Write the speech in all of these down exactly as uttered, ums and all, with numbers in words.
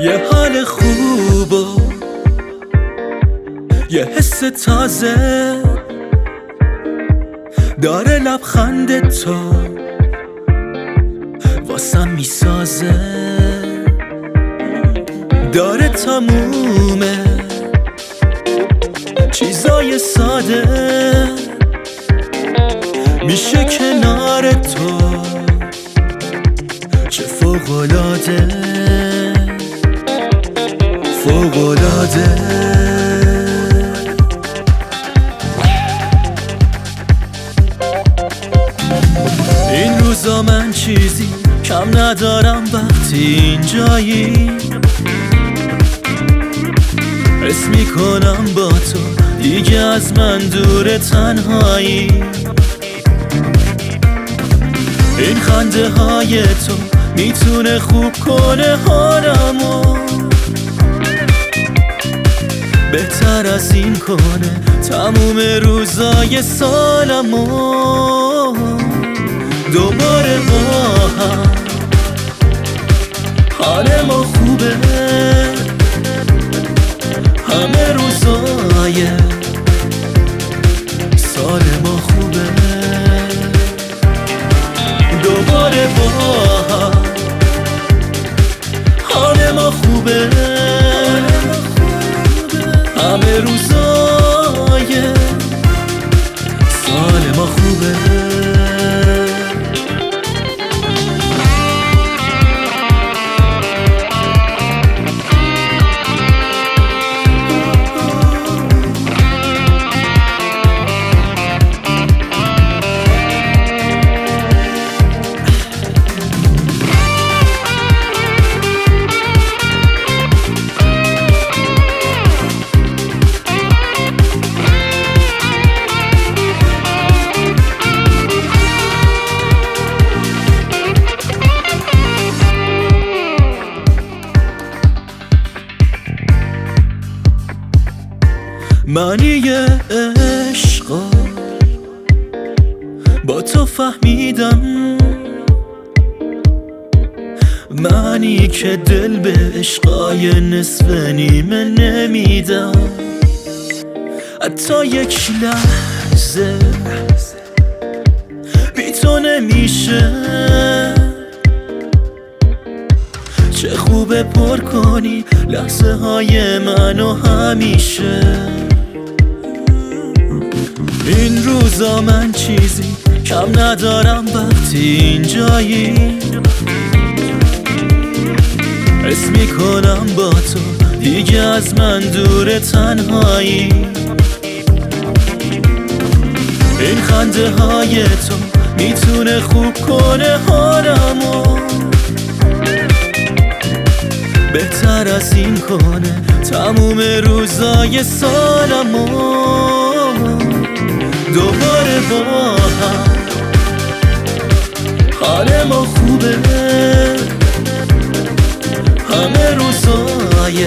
یه حال خوب و یه حس تازه داره لبخند تو واسم میسازه، داره تمومه چیزای ساده میشه کنار تو، چه فوق‌العاده فوق‌العاده. این روزا من چیزی کم ندارم وقتی اینجایی، حس میکنم با تو دیگه از من دور تنهایی. این خنده های تو میتونه خوب کنه حالمو، بهتر از این کنه تموم روزای سالمو. دوباره با هم حال ما خوبه، همه روزای سال ما خوبه. دوباره با هم حال ما خوبه، همه روزای سال ما خوبه. معنی عشقا با تو فهمیدم، معنی که دل به عشقای نصف نیمه نمیدم. حتی یک لحظه بی تو نمیشه، چه خوبه پر کنی لحظه های منو همیشه. این روزا من چیزی کم ندارم وقتی اینجایی، حس میکنم با تو دیگه از من دور تنهایی. این خنده های تو میتونه خوب کنه حالمو، بهتر از این کنه تموم روزای سالمو. دوباره با هم حال ما خوبه، همه روزای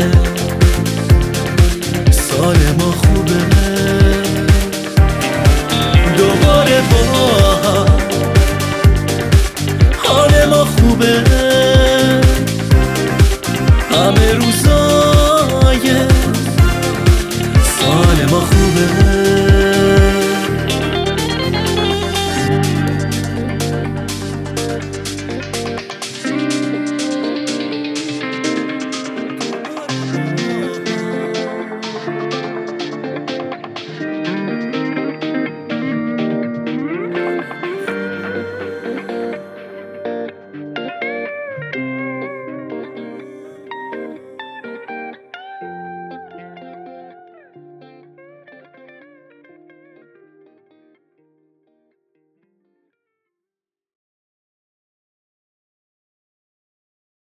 سال ما خوبه. دوباره با هم حال ما خوبه، همه روزای